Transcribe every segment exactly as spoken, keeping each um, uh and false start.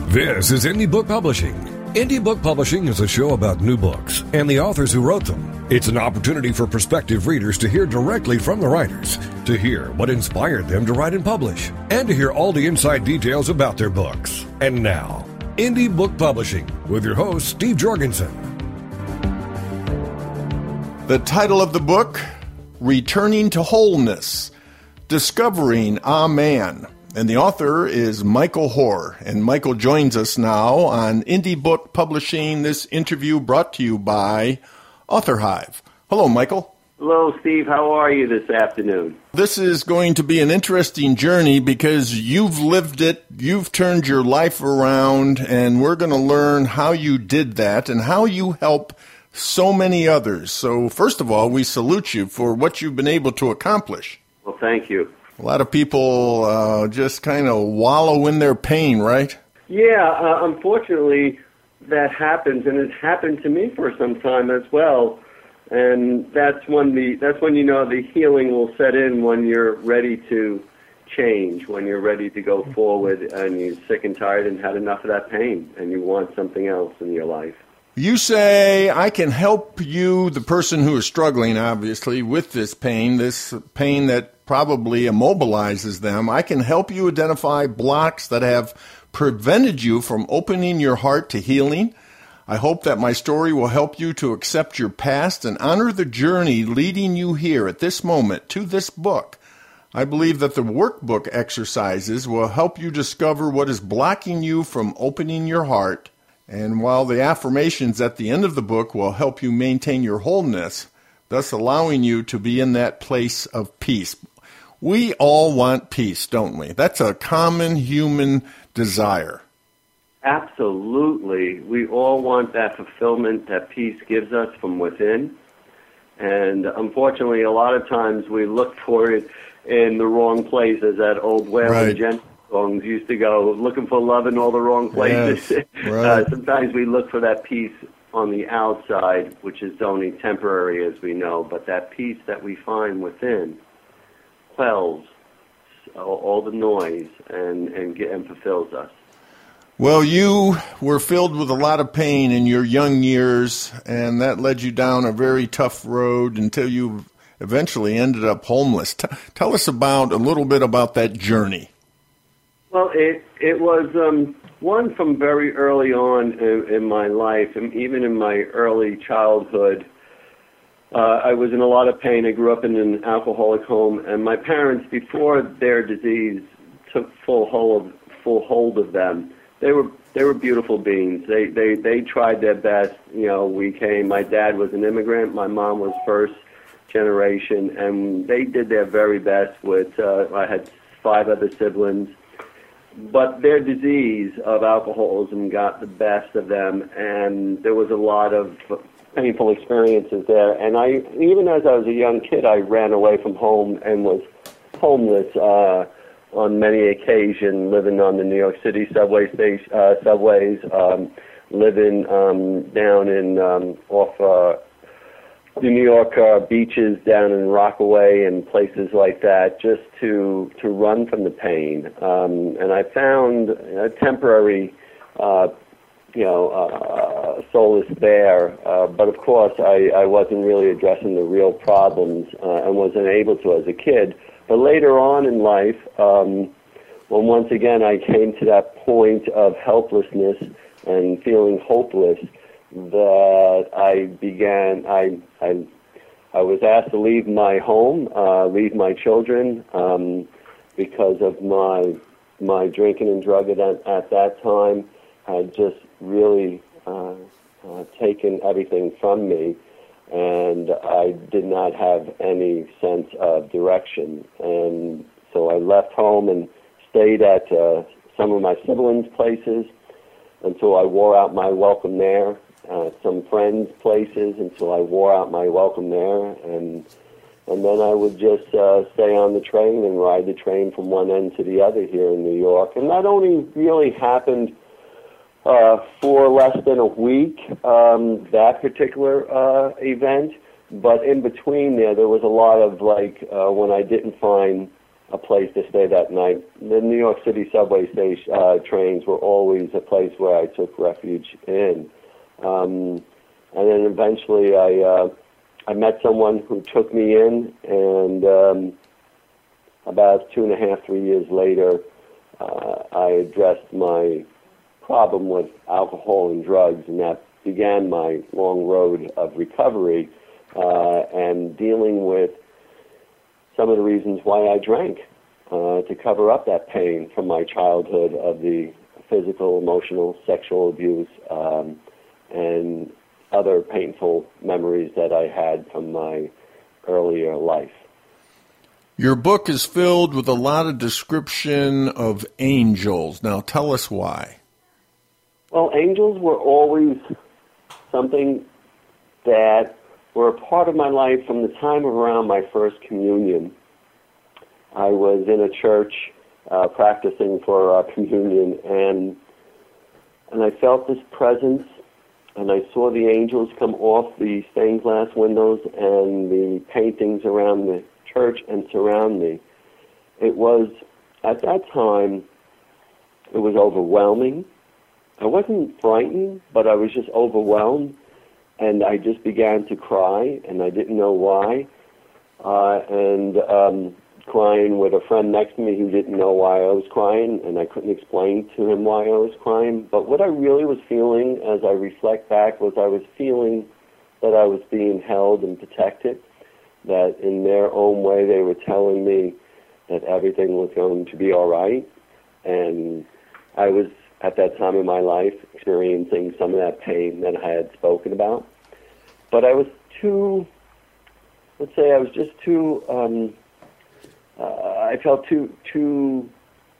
This is Indie Book Publishing. Indie Book Publishing is a show about new books and the authors who wrote them. It's an opportunity for prospective readers to hear directly from the writers, to hear what inspired them to write and publish, and to hear all the inside details about their books. And now, Indie Book Publishing with your host, Steve Jorgensen. The title of the book, Returning to Wholeness, Discovering a Man. And the author is Michael Hoare. And Michael joins us now on Indie Book Publishing. This interview brought to you by Author Hive. Hello, Michael. Hello, Steve. How are you this afternoon? This is going to be an interesting journey because you've lived it, you've turned your life around, and we're going to learn how you did that and how you help so many others. So, first of all, we salute you for what you've been able to accomplish. Well, thank you. A lot of people uh, just kind of wallow in their pain, right? Yeah, uh, unfortunately, that happens, and it's happened to me for some time as well. And that's when the that's when you know the healing will set in, when you're ready to change, when you're ready to go forward, and you're sick and tired and had enough of that pain, and you want something else in your life. You say, I can help you, the person who is struggling, obviously, with this pain, this pain that probably immobilizes them. I can help you identify blocks that have prevented you from opening your heart to healing. I hope that my story will help you to accept your past and honor the journey leading you here at this moment to this book. I believe that the workbook exercises will help you discover what is blocking you from opening your heart. And while the affirmations at the end of the book will help you maintain your wholeness, thus allowing you to be in that place of peace. We all want peace, don't we? That's a common human desire. Absolutely. We all want that fulfillment that peace gives us from within. And unfortunately, a lot of times we look for it in the wrong places. That old Waylon Right. Jennings songs used to go, looking for love in all the wrong places. Yes, right. uh, sometimes we look for that peace on the outside, which is only temporary, as we know. But that peace that we find within quells all, all the noise and, and, get, and fulfills us. Well, you were filled with a lot of pain in your young years, and that led you down a very tough road until you eventually ended up homeless. T- tell us about a little bit about that journey. Well, it it was um, one from very early on in, in my life, and even in my early childhood. Uh, I was in a lot of pain. I grew up in an alcoholic home, and my parents, before their disease took full hold full hold of them, they were they were beautiful beings. They they they tried their best. You know, we came. My dad was an immigrant. My mom was first generation, and they did their very best. With uh, I had five other siblings, but their disease of alcoholism got the best of them, and there was a lot of painful experiences there. And I, even as I was a young kid, I ran away from home and was homeless uh, on many occasions, living on the New York City subway station, uh, subways, um, living um, down in um, off uh, the New York uh, beaches, down in Rockaway and places like that, just to to run from the pain. Um, and I found a temporary uh, you know, uh, solace there. Uh, but of course, I, I wasn't really addressing the real problems uh, and wasn't able to as a kid. But later on in life, um, when once again I came to that point of helplessness and feeling hopeless, that I began, I, I, I was asked to leave my home, uh, leave my children, um, because of my, my drinking and drug at, at that time had just really uh, uh, taken everything from me, and I did not have any sense of direction. And so I left home and stayed at uh, some of my siblings' places until I wore out my welcome there, uh, some friends' places until I wore out my welcome there, and and then I would just uh, stay on the train and ride the train from one end to the other here in New York. And that only really happened Uh, for less than a week, um, that particular uh, event. But in between there, there was a lot of, like, uh, when I didn't find a place to stay that night. The New York City subway station uh, trains were always a place where I took refuge in. Um, and then eventually I uh, I met someone who took me in, and um, about two and a half, three years later, uh, I addressed my problem with alcohol and drugs, and that began my long road of recovery uh, and dealing with some of the reasons why I drank, uh, to cover up that pain from my childhood of the physical, emotional, sexual abuse, um, and other painful memories that I had from my earlier life. Your book is filled with a lot of description of angels. Now tell us why. Well, angels were always something that were a part of my life from the time around my first communion. I was in a church uh, practicing for uh, communion, and and I felt this presence, and I saw the angels come off the stained glass windows and the paintings around the church and surround me. It was, at that time, it was overwhelming. I wasn't frightened, but I was just overwhelmed. And I just began to cry, and I didn't know why. Uh, and um, crying with a friend next to me who didn't know why I was crying, and I couldn't explain to him why I was crying. But what I really was feeling as I reflect back was I was feeling that I was being held and protected, that in their own way they were telling me that everything was going to be all right. And I was, at that time in my life, experiencing some of that pain that I had spoken about. But I was too, let's say I was just too, um, uh, I felt too, too,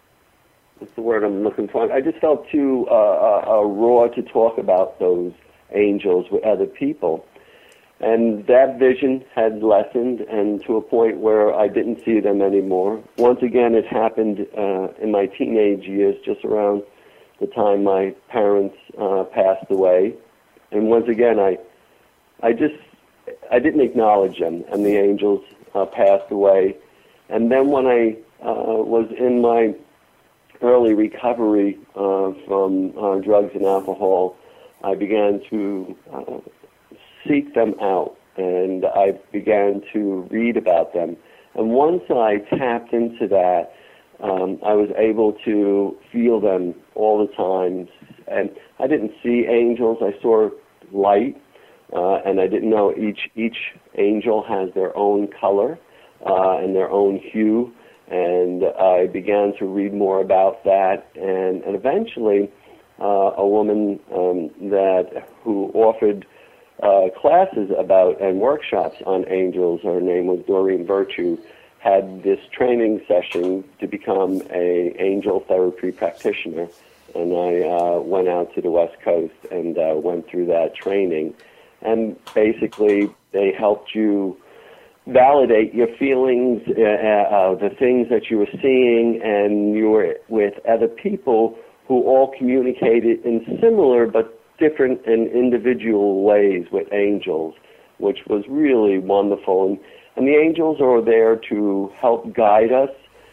what's the word I'm looking for? I just felt too uh, uh, raw to talk about those angels with other people. And that vision had lessened, and to a point where I didn't see them anymore. Once again, it happened uh, in my teenage years, just around the time my parents uh, passed away. And once again, I I just, I didn't acknowledge them, and the angels uh, passed away. And then when I uh, was in my early recovery uh, from uh, drugs and alcohol, I began to uh, seek them out, and I began to read about them. And once I tapped into that, Um, I was able to feel them all the time, and I didn't see angels. I saw light, uh, and I didn't know each each angel has their own color uh, and their own hue. And I began to read more about that, and, and eventually, uh, a woman um, that who offered uh, classes about and workshops on angels. Her name was Doreen Virtue. Had this training session to become a angel therapy practitioner, and I uh, went out to the West Coast and uh, went through that training. And basically, they helped you validate your feelings, uh, uh, the things that you were seeing, and you were with other people who all communicated in similar but different and individual ways with angels, which was really wonderful. And, And the angels are there to help guide us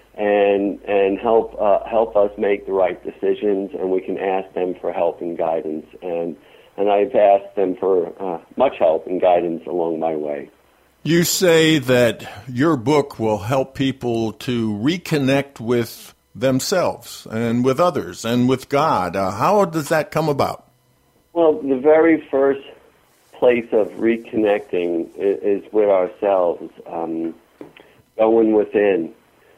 and and help uh, help us make the right decisions, and we can ask them for help and guidance. And and I've asked them for uh, much help and guidance along my way. You say that your book will help people to reconnect with themselves and with others and with God. Uh, how does that come about? Well, the very first place of reconnecting is with ourselves, um, going within,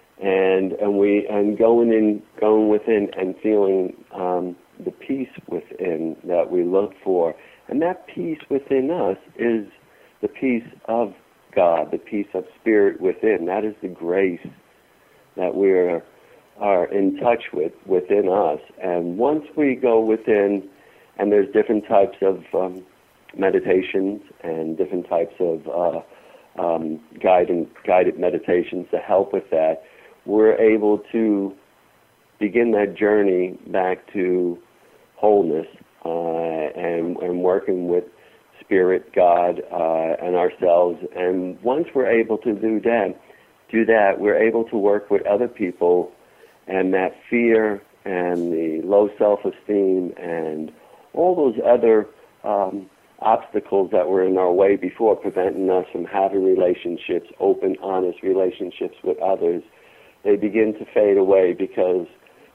and and we and going in, going within, and feeling um, the peace within that we look for, and that peace within us is the peace of God, the peace of spirit within. That is the grace that we are are in touch with within us, and once we go within, and there's different types of um, meditations and different types of uh, um, guided, guided meditations to help with that, we're able to begin that journey back to wholeness uh, and, and working with Spirit, God, uh, and ourselves. And once we're able to do that, do that, we're able to work with other people, and that fear and the low self-esteem and all those other um, obstacles that were in our way before, preventing us from having relationships, open, honest relationships with others, they begin to fade away because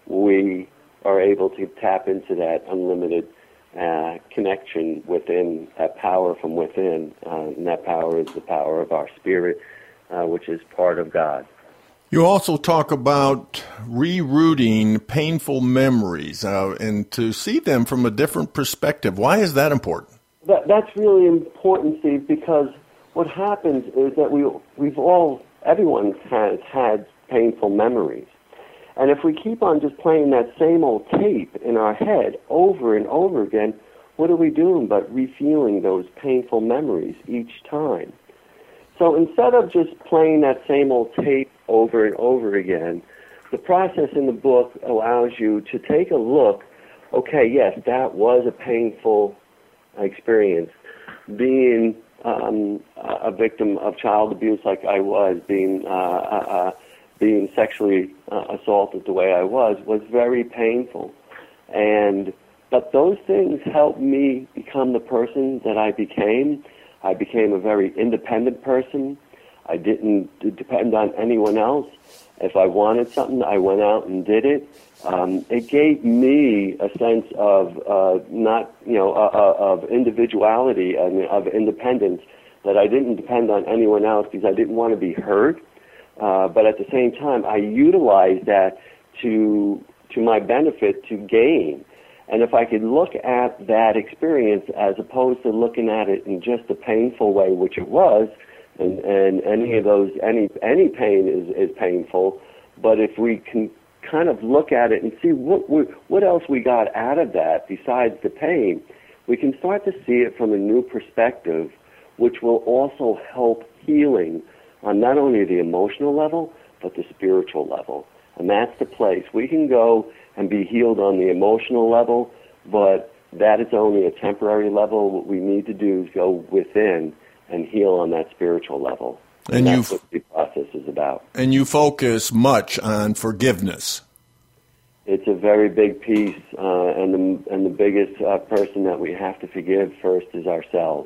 we are able to tap into that unlimited uh, connection within, that power from within. Uh, and that power is the power of our spirit, uh, which is part of God. You also talk about rerouting painful memories uh, and to see them from a different perspective. Why is that important? That, that's really important, Steve, because what happens is that we, we've all, everyone has had painful memories. And if we keep on just playing that same old tape in our head over and over again, what are we doing but refeeling those painful memories each time? So instead of just playing that same old tape over and over again, the process in the book allows you to take a look, okay, yes, that was a painful experience. Being um, a victim of child abuse like I was, being uh, uh, being sexually uh, assaulted the way I was, was very painful. And but those things helped me become the person that I became. I became a very independent person. I didn't depend on anyone else. If I wanted something, I went out and did it. Um, it gave me a sense of uh, not, you know, uh, uh, of individuality and of independence, that I didn't depend on anyone else because I didn't want to be hurt. Uh, but at the same time, I utilized that to to my benefit to gain. And if I could look at that experience as opposed to looking at it in just a painful way, which it was, and, and any of those, any any pain is, is painful, but if we can kind of look at it and see what we, what else we got out of that besides the pain, we can start to see it from a new perspective, which will also help healing on not only the emotional level, but the spiritual level. And that's the place. We can go and be healed on the emotional level, but that is only a temporary level. What we need to do is go within and heal on that spiritual level. And, and that's what the process is about. And you focus much on forgiveness. It's a very big piece, uh, and the and the biggest uh, person that we have to forgive first is ourselves.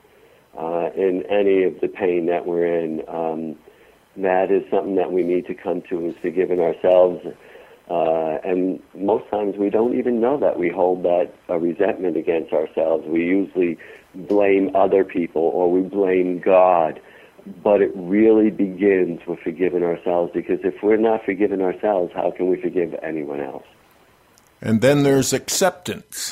Uh, in any of the pain that we're in, um, that is something that we need to come to, is forgiving ourselves. Uh, and most times we don't even know that we hold that uh, resentment against ourselves. We usually blame other people or we blame God. But it really begins with forgiving ourselves, because if we're not forgiving ourselves, how can we forgive anyone else? And then there's acceptance.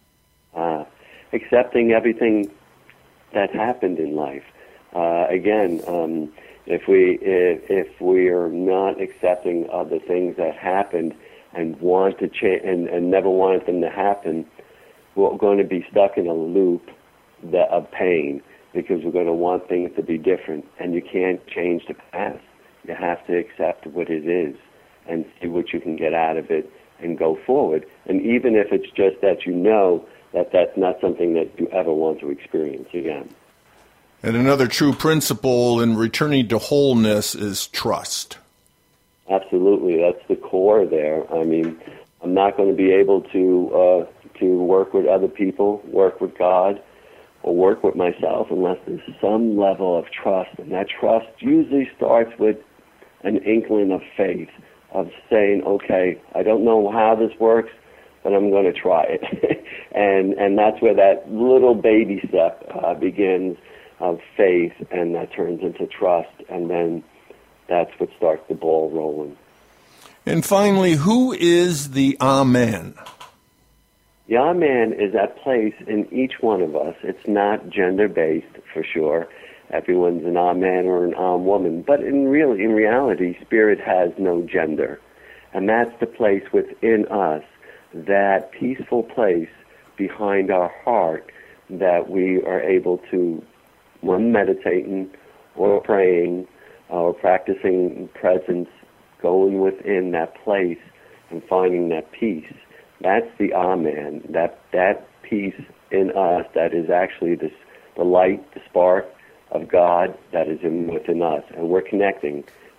Uh, accepting everything that happened in life. Uh, again, um, if we if, if we are not accepting of the things that happened and want to cha- and, and never wanted them to happen, we're going to be stuck in a loop that, of pain, because we're going to want things to be different, and you can't change the past. You have to accept what it is and see what you can get out of it and go forward. And even if it's just that you know that that's not something that you ever want to experience again. And another true principle in returning to wholeness is trust. Absolutely. That's the core there. I mean, I'm not going to be able to uh, to work with other people, work with God, or work with myself unless there's some level of trust. And that trust usually starts with an inkling of faith, of saying, okay, I don't know how this works, but I'm going to try it. and and that's where that little baby step uh, begins, of faith, and that turns into trust, and then that's what starts the ball rolling. And finally, who is the Amen? The Amen is that place in each one of us. It's not gender-based, for sure. Everyone's an Amen or an Am woman, but in real, in reality, spirit has no gender. And that's the place within us, that peaceful place behind our heart, that we are able to, when meditating or praying or practicing presence, going within that place and finding that peace. That's the Amen, that that peace in us that is actually this, the light, the spark of God that is in within us. And we're connecting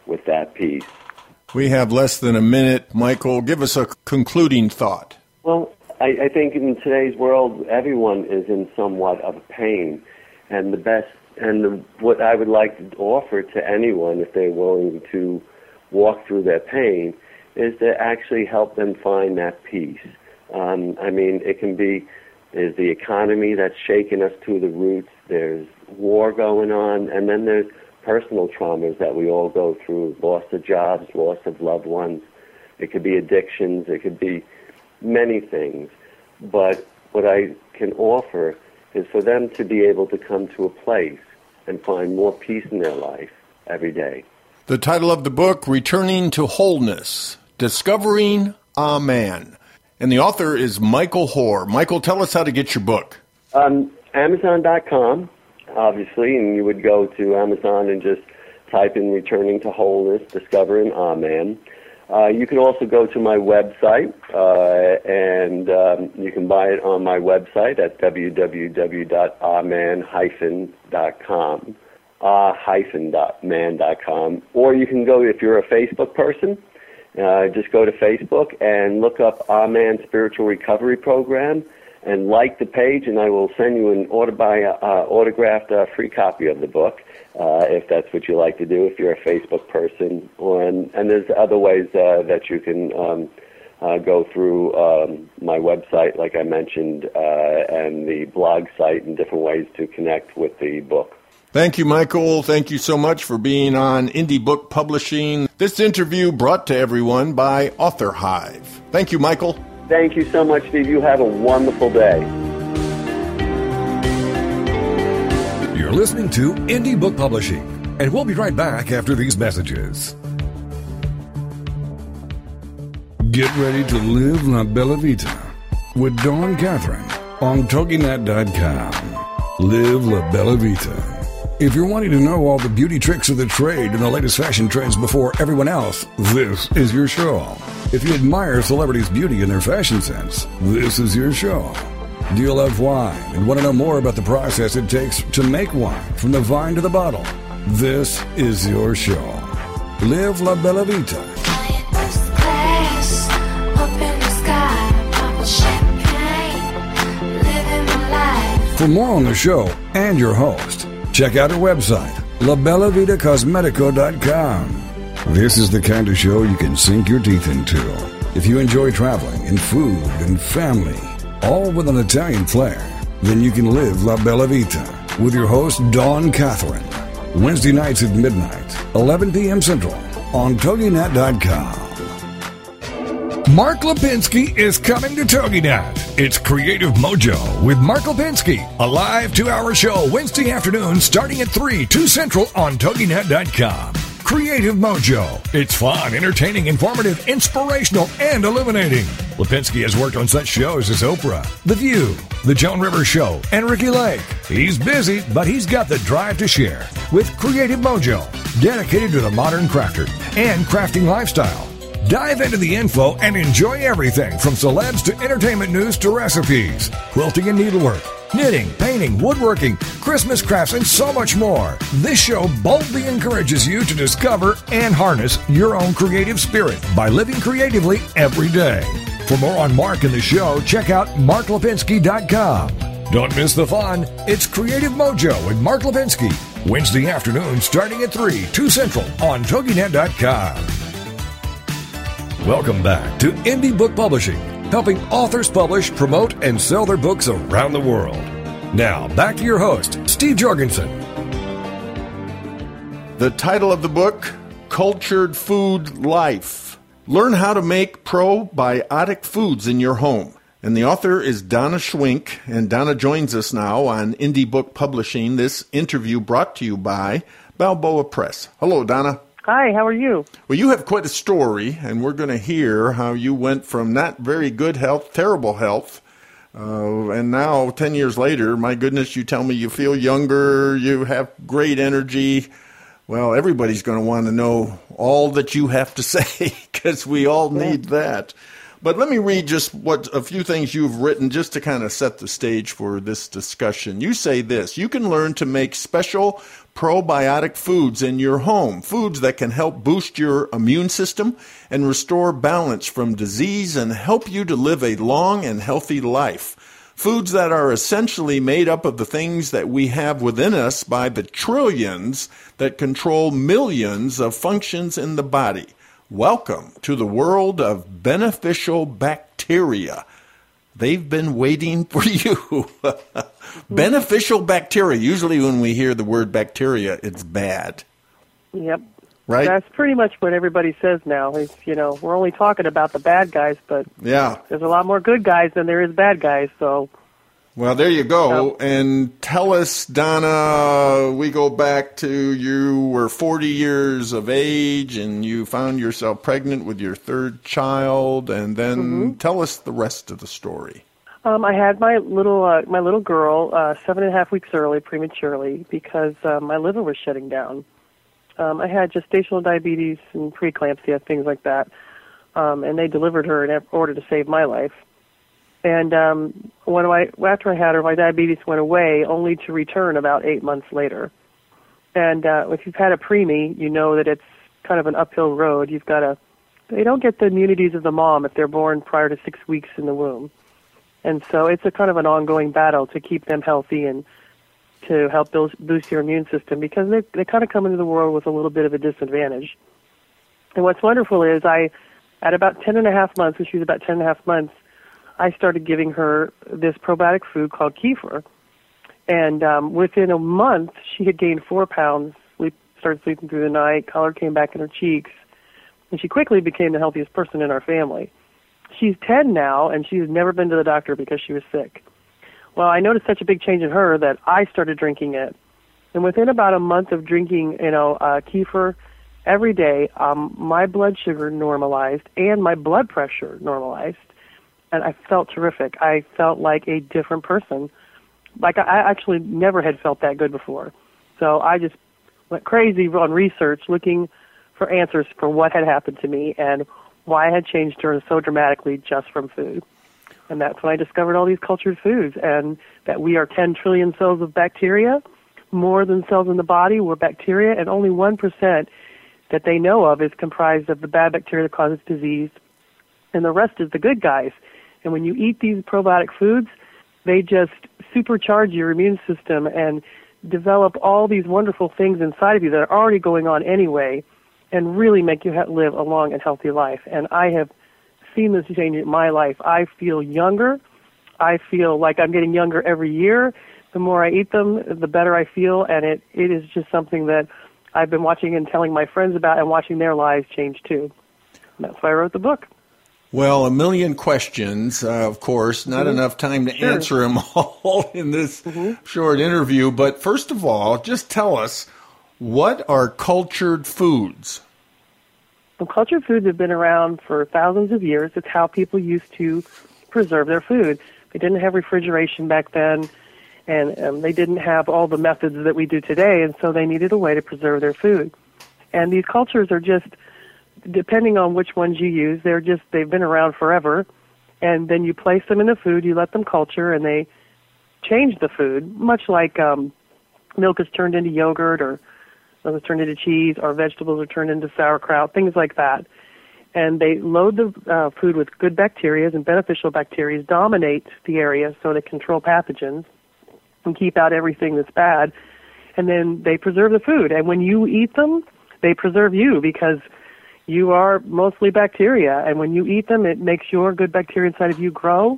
with that peace. We have less than a minute. Michael, give us a concluding thought. Well, I, I think in today's world, everyone is in somewhat of pain, and the best, and the, what I would like to offer to anyone, if they're willing to walk through their pain, is to actually help them find that peace. Um, I mean, it can be, there's the economy that's shaken us to the roots, there's war going on, and then there's personal traumas that we all go through, loss of jobs, loss of loved ones. It could be addictions, it could be many things. But what I can offer is for them to be able to come to a place and find more peace in their life every day. The title of the book, Returning to Wholeness, Discovering Amen. And the author is Michael Hoare. Michael, tell us how to get your book. Um, Amazon dot com. Obviously, and you would go to Amazon and just type in Returning to Wholeness, Discovering Amen. Uh, you can also go to my website, uh, and um, you can buy it on my website at w w w dot amen dot com, ah man dot com. Or you can go, if you're a Facebook person, uh, just go to Facebook and look up Amen Spiritual Recovery Program, and like the page, and I will send you an autobi- uh, autographed uh, free copy of the book, uh, if that's what you like to do, if you're a Facebook person. Or, and, and there's other ways uh, that you can um, uh, go through um, my website, like I mentioned, uh, and the blog site, and different ways to connect with the book. Thank you, Michael. Thank you so much for being on Indie Book Publishing. This interview brought to everyone by Author Hive. Thank you, Michael. Thank you so much, Steve. You have a wonderful day. You're listening to Indie Book Publishing, and we'll be right back after these messages. Get ready to live La Bella Vita with Dawn Catherine on Toginet dot com. Live La Bella Vita. If you're wanting to know all the beauty tricks of the trade and the latest fashion trends before everyone else, this is your show. If you admire celebrities' beauty and their fashion sense, this is your show. Do you love wine and want to know more about the process it takes to make wine from the vine to the bottle? This is your show. Live La Bella Vita. For more on the show and your host, check out our website, la bella vita cosmetico dot com. This is the kind of show you can sink your teeth into. If you enjoy traveling and food and family, all with an Italian flair, then you can live La Bella Vita with your host, Dawn Catherine. Wednesday nights at midnight, eleven p.m. Central, on Toginet dot com. Mark Lipinski is coming to Toginet. It's Creative Mojo with Mark Lipinski, a live two-hour show Wednesday afternoon starting at three, two Central on Toginet dot com. Creative Mojo. It's fun, entertaining, informative, inspirational, and illuminating. Lipinski has worked on such shows as Oprah, The View, The Joan Rivers Show, and Ricky Lake. He's busy, but he's got the drive to share with Creative Mojo, dedicated to the modern crafter and crafting lifestyle. Dive into the info and enjoy everything from celebs to entertainment news to recipes, quilting and needlework, knitting, painting, woodworking, Christmas crafts, and so much more. This show boldly encourages you to discover and harness your own creative spirit by living creatively every day. For more on Mark and the show, check out mark lipinski dot com. Don't miss the fun. It's Creative Mojo with Mark Lipinski, Wednesday afternoon starting at three, two Central on Toginet dot com. Welcome back to Indie Book Publishing, helping authors publish, promote, and sell their books around the world. Now, back to your host, Steve Jorgensen. The title of the book, Cultured Food Life. Learn how to make probiotic foods in your home. And the author is Donna Schwink, and Donna joins us now on Indie Book Publishing. This interview brought to you by Balboa Press. Hello, Donna. Hi, how are you? Well, you have quite a story, and we're going to hear how you went from not very good health, terrible health, uh, and now, ten years later, my goodness, you tell me you feel younger, you have great energy. Well, everybody's going to want to know all that you have to say, because we all need that. But let me read just what a few things you've written just to kind of set the stage for this discussion. You say this: you can learn to make special probiotic foods in your home, foods that can help boost your immune system and restore balance from disease and help you to live a long and healthy life. Foods that are essentially made up of the things that we have within us by the trillions that control millions of functions in the body. Welcome to the world of beneficial bacteria. They've been waiting for you. Beneficial bacteria. Usually when we hear the word bacteria, it's bad. Yep. Right? That's pretty much what everybody says now. Is, you know, we're only talking about the bad guys, but yeah, there's a lot more good guys than there is bad guys. So, well, there you go. Um, and tell us, Donna, we go back to you were forty years of age, and you found yourself pregnant with your third child, and then mm-hmm. tell us the rest of the story. Um, I had my little uh, my little girl uh, seven and a half weeks early, prematurely, because uh, my liver was shutting down. Um, I had gestational diabetes and preeclampsia, things like that, um, and they delivered her in order to save my life. And um, when I, after I had her, my diabetes went away, only to return about eight months later. And uh, if you've had a preemie, you know that it's kind of an uphill road. You've got to, they don't get the immunities of the mom if they're born prior to six weeks in the womb. And so it's a kind of an ongoing battle to keep them healthy and to help boost, boost your immune system, because they they kind of come into the world with a little bit of a disadvantage. And what's wonderful is I, at about ten and a half months, when she was about ten and a half months, I started giving her this probiotic food called kefir. And um, within a month, she had gained four pounds, sleep, started sleeping through the night, color came back in her cheeks, and she quickly became the healthiest person in our family. She's ten now, and she's never been to the doctor because she was sick. Well, I noticed such a big change in her that I started drinking it. And within about a month of drinking, you know, uh, kefir every day, um, my blood sugar normalized and my blood pressure normalized. And I felt terrific. I felt like a different person. Like I actually never had felt that good before. So I just went crazy on research, looking for answers for what had happened to me and why I had changed her so dramatically just from food. And that's when I discovered all these cultured foods, and that we are ten trillion cells of bacteria, more than cells in the body. We're bacteria, and only one percent that they know of is comprised of the bad bacteria that causes disease, and the rest is the good guys. And when you eat these probiotic foods, they just supercharge your immune system and develop all these wonderful things inside of you that are already going on anyway, and really make you live a long and healthy life. And I have seen this change in my life. I feel younger. I feel like I'm getting younger every year. The more I eat them, the better I feel, and it, it is just something that I've been watching and telling my friends about and watching their lives change too. And that's why I wrote the book. Well, a million questions, uh, of course, not mm-hmm. enough time to sure. answer them all in this mm-hmm. short interview. But first of all, just tell us, what are cultured foods? Well, cultured foods have been around for thousands of years. It's how people used to preserve their food. They didn't have refrigeration back then, and um, they didn't have all the methods that we do today, and so they needed a way to preserve their food. And these cultures are just, depending on which ones you use, they're just, they've been around forever, and then you place them in the food, you let them culture, and they change the food, much like um, milk is turned into yogurt, or milk is turned into cheese, or vegetables are turned into sauerkraut, things like that. And they load the uh, food with good bacteria, and beneficial bacteria dominate the area so they control pathogens and keep out everything that's bad. And then they preserve the food. And when you eat them, they preserve you, because you are mostly bacteria. And when you eat them, it makes your good bacteria inside of you grow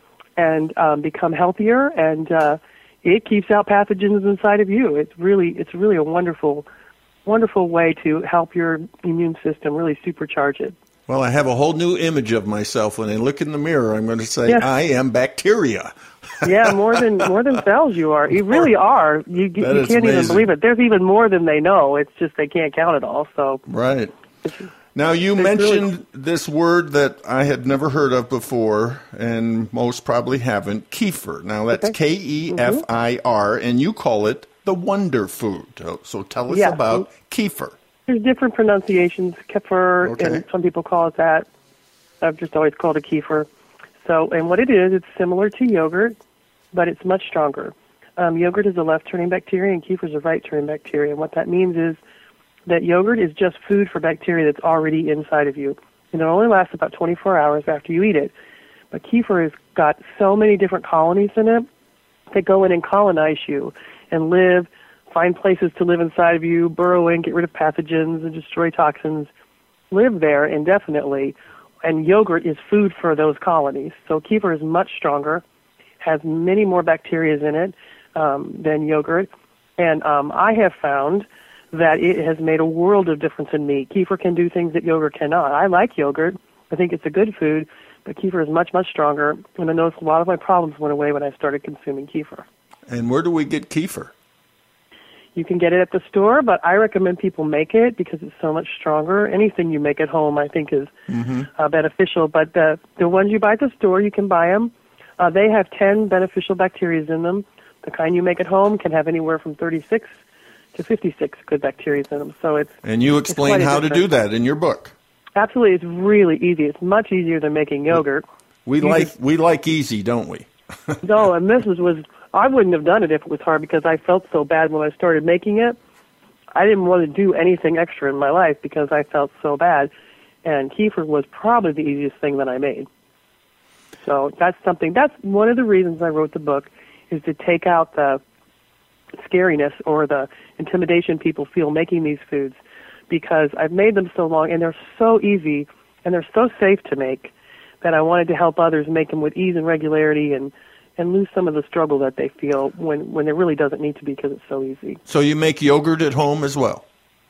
and um, become healthier, and uh, it keeps out pathogens inside of you. It's really, it's really a wonderful wonderful way to help your immune system really supercharge it. Well, I have a whole new image of myself. When I look in the mirror, I'm going to say, yes. I am bacteria. Yeah, more than more than cells you are. You really are. You, you can't amazing. even believe it. There's even more than they know. It's just they can't count it all. So Right. Now, you mentioned really... this word that I had never heard of before, and most probably haven't, kefir. Now, that's okay. K E F I R, mm-hmm. and you call it the wonder food. So tell us yeah. about kefir. There's different pronunciations, kefir, okay. and some people call it that. I've just always called it kefir. So, and what it is, it's similar to yogurt, but it's much stronger. Um, yogurt is a left-turning bacteria, and kefir is a right-turning bacteria. And what that means is that yogurt is just food for bacteria that's already inside of you. And it only lasts about twenty-four hours after you eat it. But kefir has got so many different colonies in it that go in and colonize you and live, find places to live inside of you, burrow in, get rid of pathogens and destroy toxins, live there indefinitely. And yogurt is food for those colonies. So kefir is much stronger, has many more bacteria in it um, than yogurt. And um, I have found that it has made a world of difference in me. Kefir can do things that yogurt cannot. I like yogurt. I think it's a good food, but kefir is much, much stronger. And I noticed a lot of my problems went away when I started consuming kefir. And where do we get kefir? You can get it at the store, but I recommend people make it because it's so much stronger. Anything you make at home, I think, is mm-hmm. uh, beneficial. But the the ones you buy at the store, you can buy them. Uh, they have ten beneficial bacteria in them. The kind you make at home can have anywhere from thirty-six to fifty-six good bacteria in them. So it's and you explain how to do that in your book. Absolutely, it's really easy. It's much easier than making yogurt. We you like just, we like easy, don't we? No, and this was, was I wouldn't have done it if it was hard because I felt so bad when I started making it. I didn't want to do anything extra in my life because I felt so bad, and kefir was probably the easiest thing that I made. So that's something. That's one of the reasons I wrote the book, is to take out the scariness or the intimidation people feel making these foods, because I've made them so long and they're so easy and they're so safe to make that I wanted to help others make them with ease and regularity and, and lose some of the struggle that they feel when, when it really doesn't need to be because it's so easy. So you make yogurt at home as well?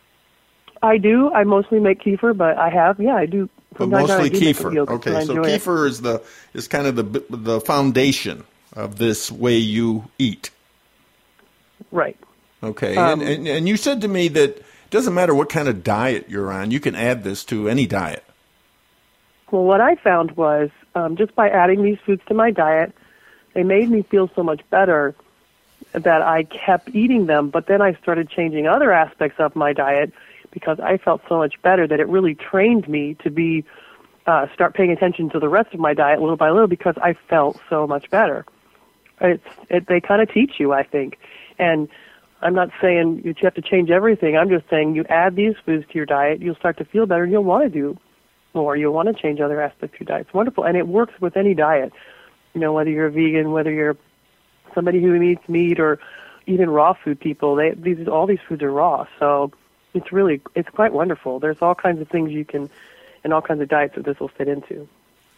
I do. I mostly make kefir, but I have, yeah, I do. But mostly kefir. Yogurt, okay, so kefir it. is the is kind of the the foundation of this way you eat. Right. Okay, Um, and, and and you said to me that it doesn't matter what kind of diet you're on, you can add this to any diet. Well, what I found was um, just by adding these foods to my diet, they made me feel so much better that I kept eating them, but then I started changing other aspects of my diet because I felt so much better that it really trained me to be uh, start paying attention to the rest of my diet little by little because I felt so much better. It's it, they kind of teach you, I think. And I'm not saying you have to change everything. I'm just saying you add these foods to your diet, you'll start to feel better, and you'll want to do more. You'll want to change other aspects of your diet. It's wonderful, and it works with any diet. You know, whether you're a vegan, whether you're somebody who eats meat, or even raw food people. They these all these foods are raw, so it's really it's quite wonderful. There's all kinds of things you can, and all kinds of diets that this will fit into.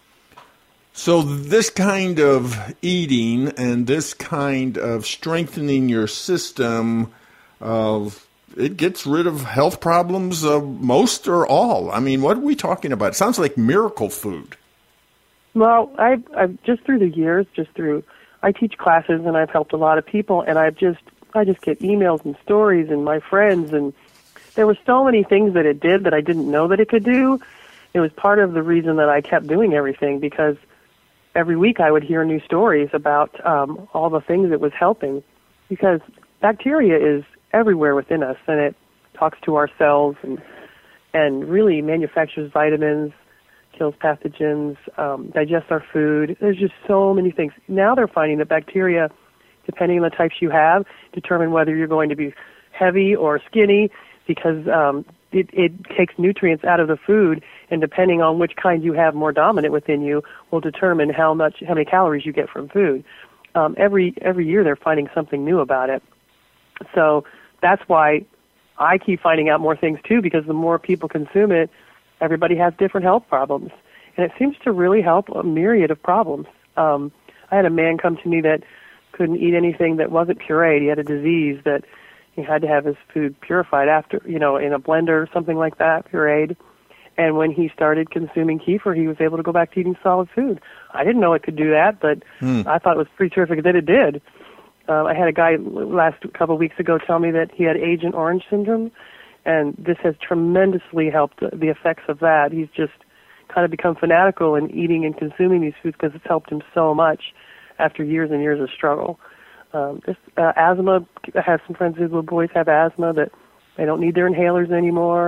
So this kind of eating and this kind of strengthening your system, uh, it gets rid of health problems, uh, most or all. I mean, what are we talking about? It sounds like miracle food. Well, I've, I've just through the years, just through, I teach classes and I've helped a lot of people, and I've just, I just get emails and stories and my friends, and there were so many things that it did that I didn't know that it could do. It was part of the reason that I kept doing everything, because every week I would hear new stories about um, all the things it was helping, because bacteria is everywhere within us, and it talks to our cells and and really manufactures vitamins, kills pathogens, um, digests our food. There's just so many things. Now they're finding that bacteria, depending on the types you have, determine whether you're going to be heavy or skinny, because um, it, it takes nutrients out of the food, and depending on which kind you have more dominant within you will determine how much, how many calories you get from food. Um, every every year they're finding something new about it. So that's why I keep finding out more things too, because the more people consume it, everybody has different health problems. And it seems to really help a myriad of problems. Um, I had a man come to me that couldn't eat anything that wasn't pureed. He had a disease that he had to have his food purified after, you know, in a blender or something like that, pureed. And when he started consuming kefir, he was able to go back to eating solid food. I didn't know it could do that, but mm. I thought it was pretty terrific that it did. Uh, I had a guy last couple of weeks ago tell me that he had Agent Orange syndrome, and this has tremendously helped the effects of that. He's just kind of become fanatical in eating and consuming these foods because it's helped him so much after years and years of struggle. Um, this uh, asthma, I have some friends whose little boys have asthma that they don't need their inhalers anymore.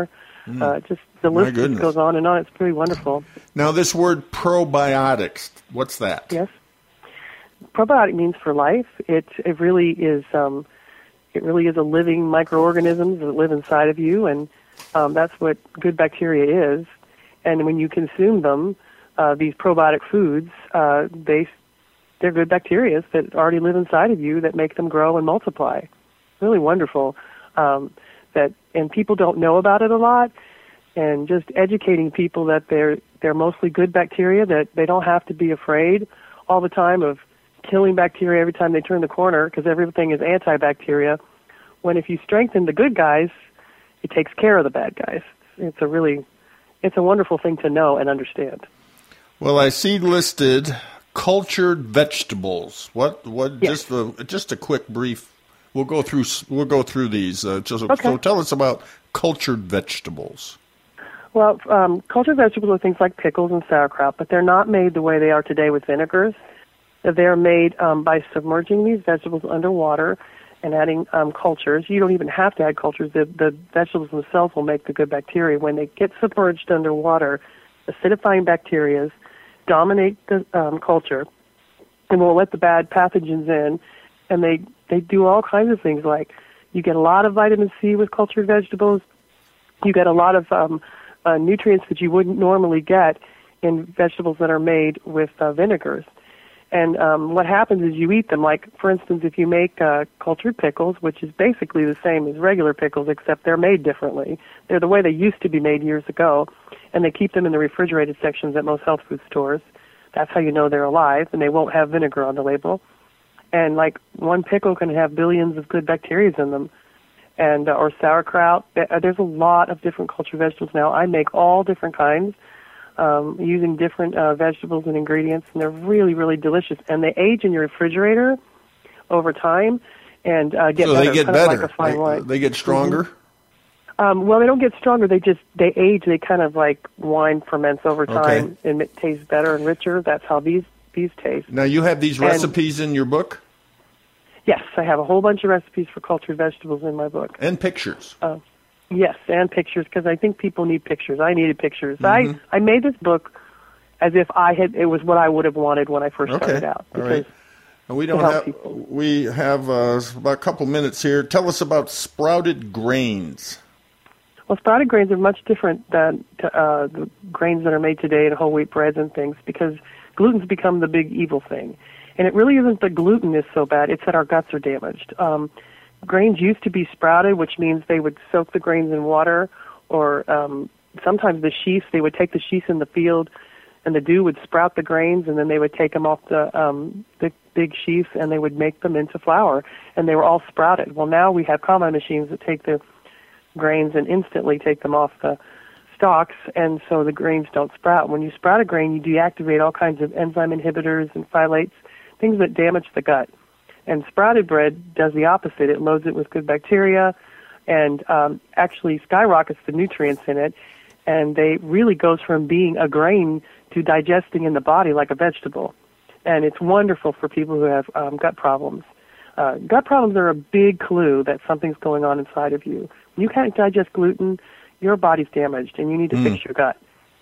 Mm. Uh, just the list just goes on and on. It's pretty wonderful. Now, this word probiotics, what's that? Yes. Probiotic means for life. It it really is um, it really is a living microorganisms that live inside of you, and um, that's what good bacteria is. And when you consume them, uh, these probiotic foods, uh, they they're good bacteria that already live inside of you that make them grow and multiply. Really wonderful. Um, that and people don't know about it a lot, and just educating people that they're they're mostly good bacteria, that they don't have to be afraid all the time of killing bacteria every time they turn the corner, because everything is antibacteria, when if you strengthen the good guys, it takes care of the bad guys. It's a really, it's a wonderful thing to know and understand. Well, I see listed cultured vegetables. What, what, yes. just a, just a quick brief, we'll go through, we'll go through these. Uh, just, okay. So tell us about cultured vegetables. Well, um, cultured vegetables are things like pickles and sauerkraut, but they're not made the way they are today with vinegars. They're made um, by submerging these vegetables underwater and adding um, cultures. You don't even have to add cultures. The, the vegetables themselves will make the good bacteria. When they get submerged underwater, acidifying bacteria dominate the um, culture and won't let the bad pathogens in. And they, they do all kinds of things, like you get a lot of vitamin C with cultured vegetables. You get a lot of um, uh, nutrients that you wouldn't normally get in vegetables that are made with uh, vinegars. And um, what happens is you eat them. Like, for instance, if you make uh, cultured pickles, which is basically the same as regular pickles, except they're made differently. They're the way they used to be made years ago, and they keep them in the refrigerated sections at most health food stores. That's how you know they're alive, and they won't have vinegar on the label. And, like, one pickle can have billions of good bacteria in them. And uh, or sauerkraut. There's a lot of different cultured vegetables now. I make all different kinds. Um, using different uh, vegetables and ingredients, and they're really, really delicious. And they age in your refrigerator over time and uh, get so better. they get kind better. Of like a fine they, wine. they get stronger? Mm-hmm. Um, well, they don't get stronger. They just, they age. They kind of like wine ferments over time, okay. and it tastes better and richer. That's how these, these taste. Now, you have these and, recipes in your book? Yes, I have a whole bunch of recipes for cultured vegetables in my book. And pictures. Uh, Yes, and pictures, because I think people need pictures. I needed pictures. Mm-hmm. I, I made this book as if I had it was what I would have wanted when I first okay. started out. All right. And we don't have people. we have uh, about a couple minutes here. Tell us about sprouted grains. Well, sprouted grains are much different than uh, the grains that are made today in whole wheat breads and things, because gluten's become the big evil thing. And it really isn't that gluten is so bad; it's that our guts are damaged. Um, Grains used to be sprouted, which means they would soak the grains in water, or um, sometimes the sheaths, they would take the sheaths in the field, and the dew would sprout the grains, and then they would take them off the, um, the big sheaths, and they would make them into flour, and they were all sprouted. Well, now we have combine machines that take the grains and instantly take them off the stalks, and so the grains don't sprout. When you sprout a grain, you deactivate all kinds of enzyme inhibitors and phthalates, things that damage the gut. And sprouted bread does the opposite. It loads it with good bacteria and um, actually skyrockets the nutrients in it, and they really goes from being a grain to digesting in the body like a vegetable. And it's wonderful for people who have um, gut problems. Uh, gut problems are a big clue that something's going on inside of you. When you can't digest gluten, your body's damaged, and you need to mm. fix your gut.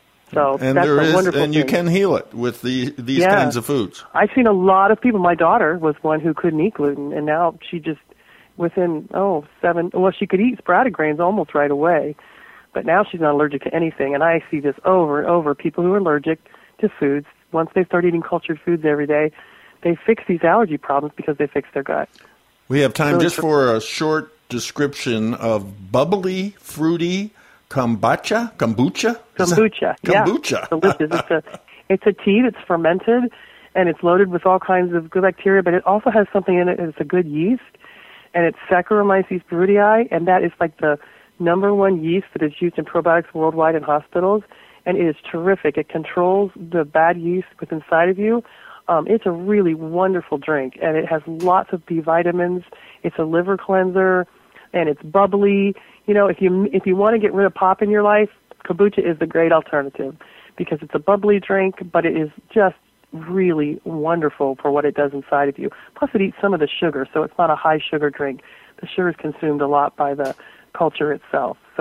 So and that's there a is, wonderful and thing. you can heal it with the, these yeah. kinds of foods. I've seen a lot of people. My daughter was one who couldn't eat gluten, and now she just, within, oh, seven, well, she could eat sprouted grains almost right away, but now she's not allergic to anything. And I see this over and over. People who are allergic to foods, once they start eating cultured foods every day, they fix these allergy problems because they fix their gut. We have time really just tr- for a short description of bubbly, fruity kombucha. Kombucha. Kombucha. Kombucha. Yeah. Delicious. It's a it's a tea that's fermented, and it's loaded with all kinds of good bacteria. But it also has something in it. It's a good yeast, and it's Saccharomyces bacterii, and that is like the number one yeast that is used in probiotics worldwide in hospitals. And it is terrific. It controls the bad yeast within inside of you. Um, it's a really wonderful drink, and it has lots of B vitamins. It's a liver cleanser, and it's bubbly. You know, if you if you want to get rid of pop in your life, kombucha is the great alternative because it's a bubbly drink, but it is just really wonderful for what it does inside of you. Plus, it eats some of the sugar, so it's not a high sugar drink. The sugar is consumed a lot by the culture itself. So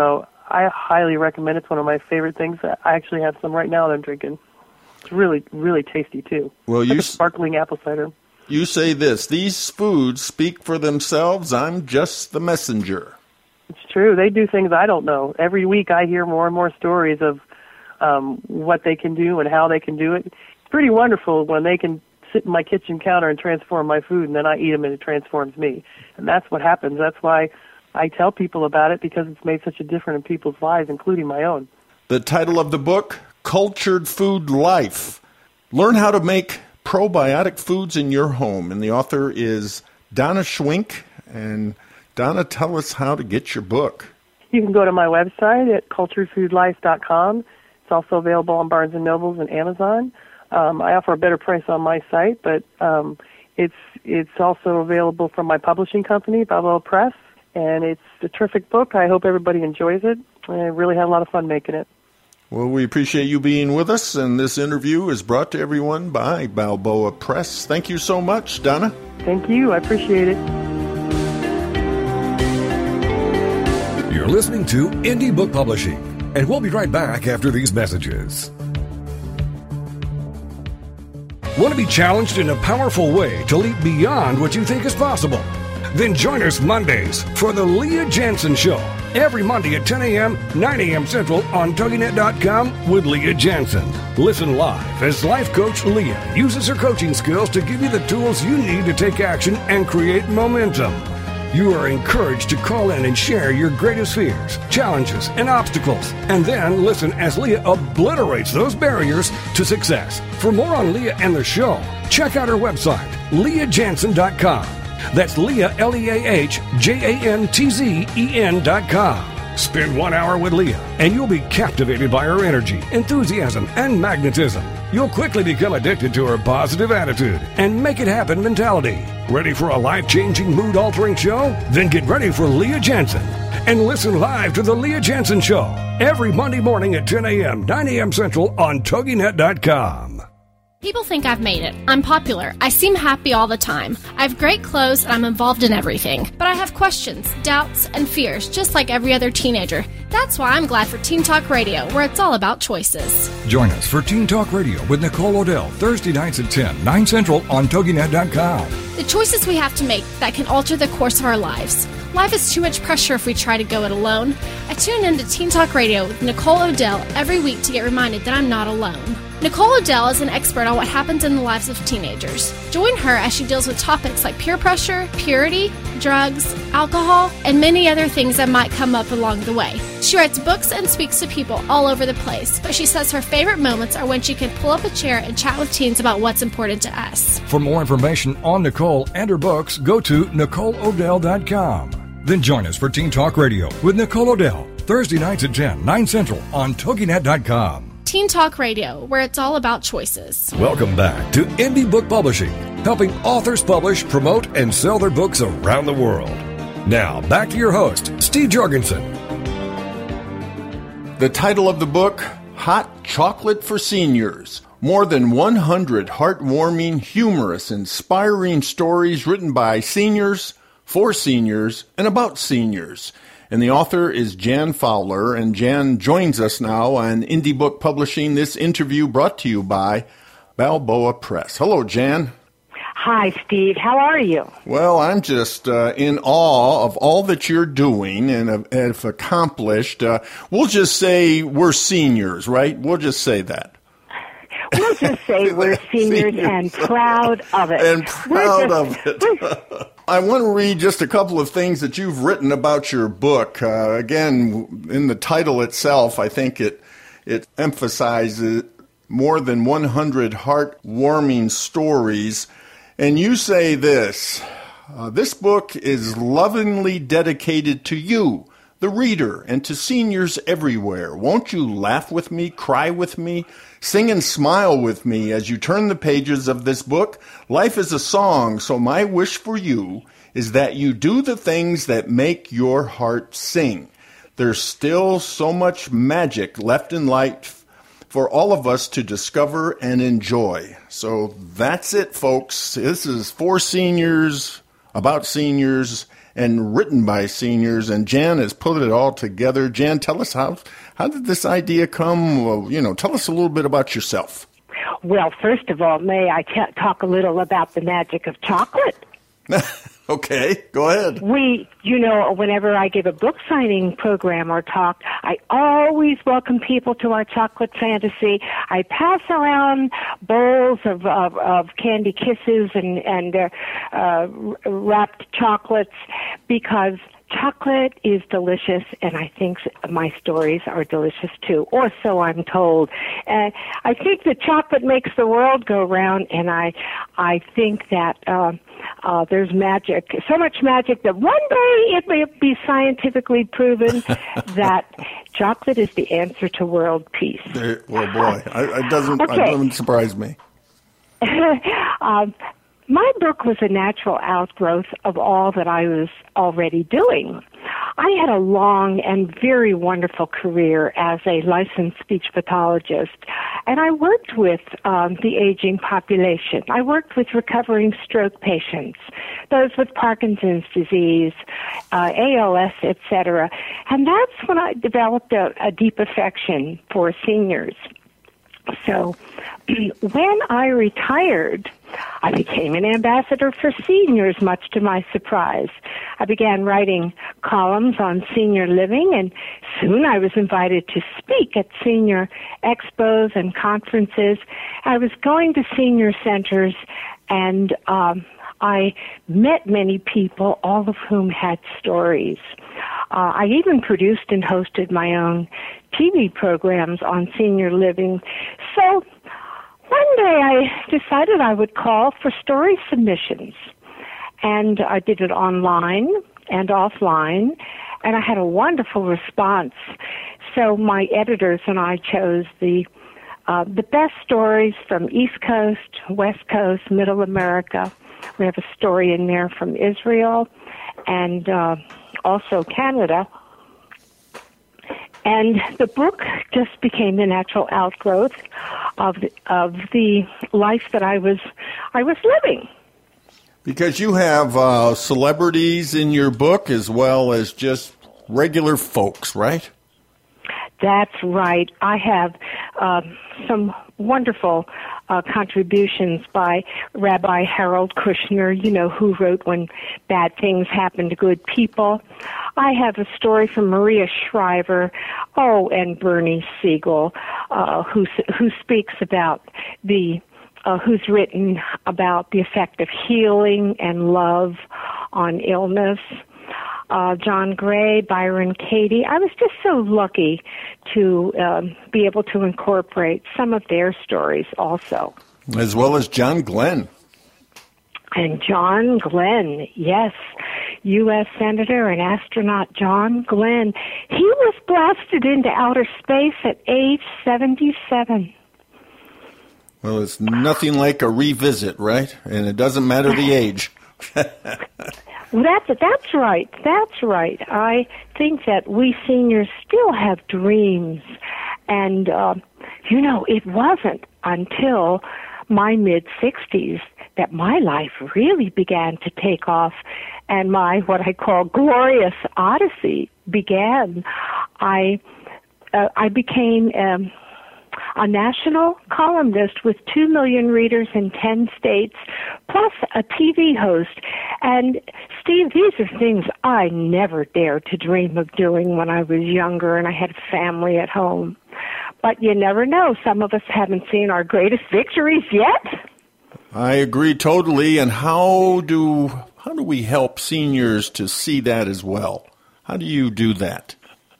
I highly recommend it. It's one of my favorite things. I actually have some right now that I'm drinking. It's really, really tasty, too. Well, it's you like a sparkling apple cider. You say this, these foods speak for themselves. I'm just the messenger. It's true. They do things I don't know. Every week I hear more and more stories of um, what they can do and how they can do it. It's pretty wonderful when they can sit in my kitchen counter and transform my food, and then I eat them and it transforms me. And that's what happens. That's why I tell people about it, because it's made such a difference in people's lives, including my own. The title of the book, Cultured Food Life. Learn how to make probiotic foods in your home. And the author is Donna Schwink. And Donna, tell us how to get your book. You can go to my website at cultured food life dot com. It's also available on Barnes and Nobles and Amazon. Um, I offer a better price on my site, but um, it's it's also available from my publishing company, Balboa Press, and it's a terrific book. I hope everybody enjoys it. I really had a lot of fun making it. Well, we appreciate you being with us, and this interview is brought to everyone by Balboa Press. Thank you so much, Donna. Thank you. I appreciate it. You're listening to Indie Book Publishing, and we'll be right back after these messages. Want to be challenged in a powerful way to leap beyond what you think is possible? Then join us Mondays for The Leah Jansen Show. Every Monday at ten a.m., nine a.m. Central on Toginet dot com with Leah Jansen. Listen live as life coach Leah uses her coaching skills to give you the tools you need to take action and create momentum. You are encouraged to call in and share your greatest fears, challenges, and obstacles, and then listen as Leah obliterates those barriers to success. For more on Leah and the show, check out her website, leah jansen dot com. That's Leah, L E A H J A N T Z E N dot com. Spend one hour with Leah, and you'll be captivated by her energy, enthusiasm, and magnetism. You'll quickly become addicted to her positive attitude and make it happen mentality. Ready for a life-changing, mood-altering show? Then get ready for Leah Jansen and listen live to The Leah Jansen Show every Monday morning at ten a.m., nine a.m. Central on Toginet dot com. People think I've made it. I'm popular. I seem happy all the time. I have great clothes and I'm involved in everything. But I have questions, doubts, and fears, just like every other teenager. That's why I'm glad for Teen Talk Radio, where it's all about choices. Join us for Teen Talk Radio with Nicole Odell, Thursday nights at ten, nine Central on Toginet dot com. The choices we have to make that can alter the course of our lives. Life is too much pressure if we try to go it alone. I tune in to Teen Talk Radio with Nicole Odell every week to get reminded that I'm not alone. Nicole Odell is an expert on what happens in the lives of teenagers. Join her as she deals with topics like peer pressure, purity, drugs, alcohol, and many other things that might come up along the way. She writes books and speaks to people all over the place, but she says her favorite moments are when she can pull up a chair and chat with teens about what's important to us. For more information on Nicole and her books, go to nicole odell dot com. Then join us for Teen Talk Radio with Nicole Odell, Thursday nights at ten, nine Central on Toginet dot com. Teen Talk Radio, where it's all about choices. Welcome back to Indie Book Publishing, helping authors publish, promote, and sell their books around the world. Now, back to your host, Steve Jorgensen. The title of the book, Hot Chocolate for Seniors. More than one hundred heartwarming, humorous, inspiring stories written by seniors, for seniors, and about seniors. And the author is Jan Fowler, and Jan joins us now on Indie Book Publishing. This interview brought to you by Balboa Press. Hello, Jan. Hi, Steve. How are you? Well, I'm just uh, in awe of all that you're doing and have, have accomplished. Uh, we'll just say we're seniors, right? We'll just say that. We'll just say we're seniors, seniors and proud of it. And proud just, of it. I want to read just a couple of things that you've written about your book. Uh, again, in the title itself, I think it it emphasizes more than one hundred heartwarming stories. And you say this, uh, this book is lovingly dedicated to you, the reader, and to seniors everywhere. Won't you laugh with me, cry with me, sing and smile with me as you turn the pages of this book? Life is a song, so my wish for you is that you do the things that make your heart sing. There's still so much magic left in life for all of us to discover and enjoy. So that's it, folks. This is for seniors, about seniors and written by seniors, and Jan has put it all together. Jan, tell us how how did this idea come? Well, you know, tell us a little bit about yourself. Well, first of all, may I t- talk a little about the magic of chocolate? Okay, go ahead. We, you know, whenever I give a book signing program or talk, I always welcome people to our chocolate fantasy. I pass around bowls of, of, of candy kisses and, and uh, uh, wrapped chocolates because chocolate is delicious, and I think my stories are delicious too, or so I'm told. And I think that chocolate makes the world go round, and I, I think that uh, uh, there's magic, so much magic that one day it may be scientifically proven that chocolate is the answer to world peace. There, well, boy, I, it doesn't, okay. it doesn't surprise me. um, My book was a natural outgrowth of all that I was already doing. I had a long and very wonderful career as a licensed speech pathologist, and I worked with um, the aging population. I worked with recovering stroke patients, those with Parkinson's disease, uh, A L S, et cetera. And that's when I developed a, a deep affection for seniors. So when I retired, I became an ambassador for seniors, much to my surprise. I began writing columns on senior living, and soon I was invited to speak at senior expos and conferences. I was going to senior centers, and um, I met many people, all of whom had stories. Uh, I even produced and hosted my own T V programs on senior living. So one day I decided I would call for story submissions, and I did it online and offline, and I had a wonderful response. So my editors and I chose the uh, the best stories from East Coast, West Coast, Middle America. We have a story in there from Israel and uh, also Canada. And the book just became the natural outgrowth of the, of the life that I was I was living. Because you have uh, celebrities in your book as well as just regular folks, right? That's right. I have uh, some wonderful uh, contributions by Rabbi Harold Kushner, you know, who wrote When Bad Things Happen to Good People. I have a story from Maria Shriver, oh, and Bernie Siegel, uh, who who speaks about the, uh, who's written about the effect of healing and love on illness. Uh, John Gray, Byron Katie. I was just so lucky to um, be able to incorporate some of their stories also. As well as John Glenn. And John Glenn, yes, U S Senator and astronaut John Glenn. He was blasted into outer space at age seventy-seven. Well, it's nothing like a revisit, right? And it doesn't matter the age. Well, that's, that's right. That's right. I think that we seniors still have dreams. And, uh, you know, it wasn't until my mid-sixties that my life really began to take off and my, what I call, glorious odyssey began. I, uh, I became um, a national columnist with two million readers in ten states, plus a T V host. And, Steve, these are things I never dared to dream of doing when I was younger and I had a family at home. But you never know. Some of us haven't seen our greatest victories yet. I agree totally. And how do how do we help seniors to see that as well? How do you do that?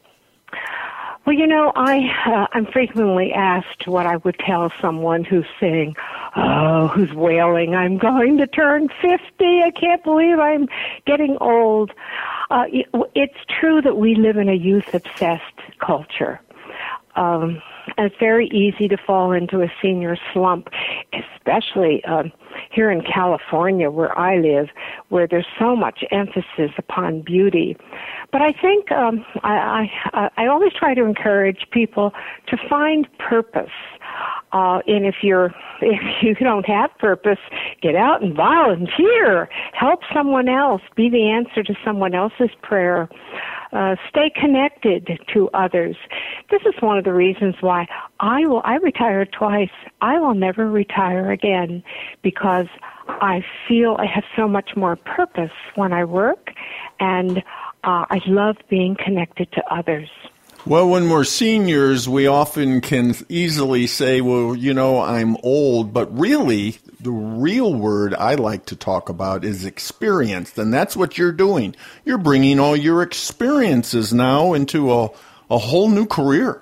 Well, you know, I, uh, I'm frequently asked what I would tell someone who's saying, oh, who's wailing, I'm going to turn fifty. I can't believe I'm getting old. Uh, it's true that we live in a youth-obsessed culture. Um, and it's very easy to fall into a senior slump, especially um, here in California where I live, where there's so much emphasis upon beauty. But I think um, I, I, I always try to encourage people to find purpose. Uh, and if you're, if you don't have purpose, get out and volunteer. Help someone else. Be the answer to someone else's prayer. Uh, stay connected to others. This is one of the reasons why I will, I retired twice. I will never retire again because I feel I have so much more purpose when I work, and uh, I love being connected to others. Well, when we're seniors, we often can easily say, well, you know, I'm old, but really, the real word I like to talk about is experienced, and that's what you're doing. You're bringing all your experiences now into a, a whole new career.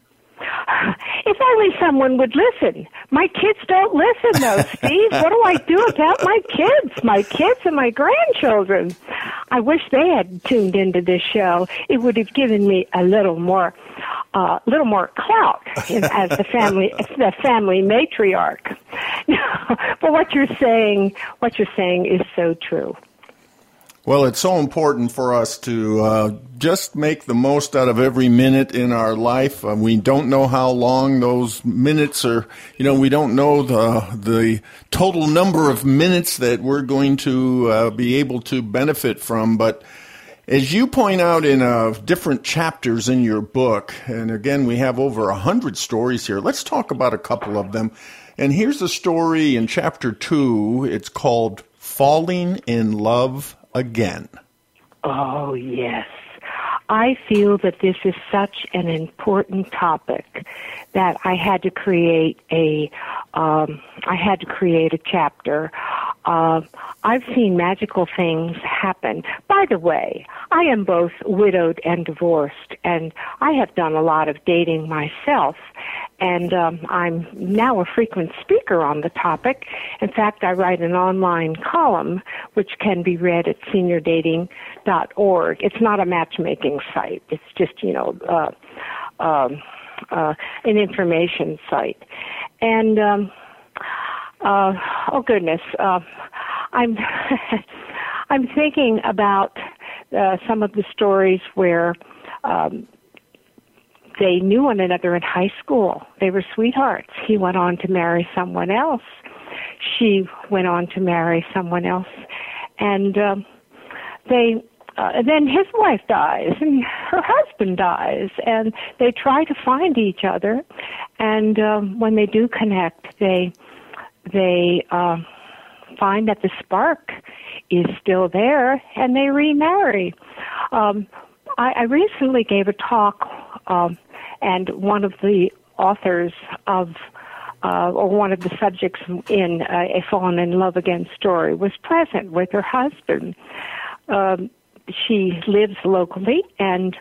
If only someone would listen. My kids don't listen, though, Steve. What do I do about my kids, my kids and my grandchildren? I wish they had tuned into this show. It would have given me a little more, uh, little more clout in, as the family, the family matriarch. But what you're saying, what you're saying is so true. Well, it's so important for us to uh, just make the most out of every minute in our life. Uh, we don't know how long those minutes are. You know, we don't know the the total number of minutes that we're going to uh, be able to benefit from. But as you point out in uh, different chapters in your book, and again, we have over a hundred stories here. Let's talk about a couple of them. And here's a story in chapter two. It's called Falling in Love Again. Oh, yes. I feel that this is such an important topic that I had to create a, um, I had to create a chapter. Uh, I've seen magical things happen. By the way, I am both widowed and divorced, and I have done a lot of dating myself. And um, I'm now a frequent speaker on the topic. In fact, I write an online column which can be read at senior dating dot org. It's not a matchmaking site. It's just, you know, uh, um, uh, an information site. And, um, uh, oh goodness, uh, I'm I'm thinking about uh, some of the stories where um, they knew one another in high school. They were sweethearts. He went on to marry someone else. She went on to marry someone else. And um, they, uh, and then his wife dies and her husband dies. And they try to find each other. And um, when they do connect, they, they uh, find that the spark is still there and they remarry. Um, I, I recently gave a talk um, and one of the authors of, uh, or one of the subjects in uh, A Fallen in Love Again story was present with her husband. Um, she lives locally, and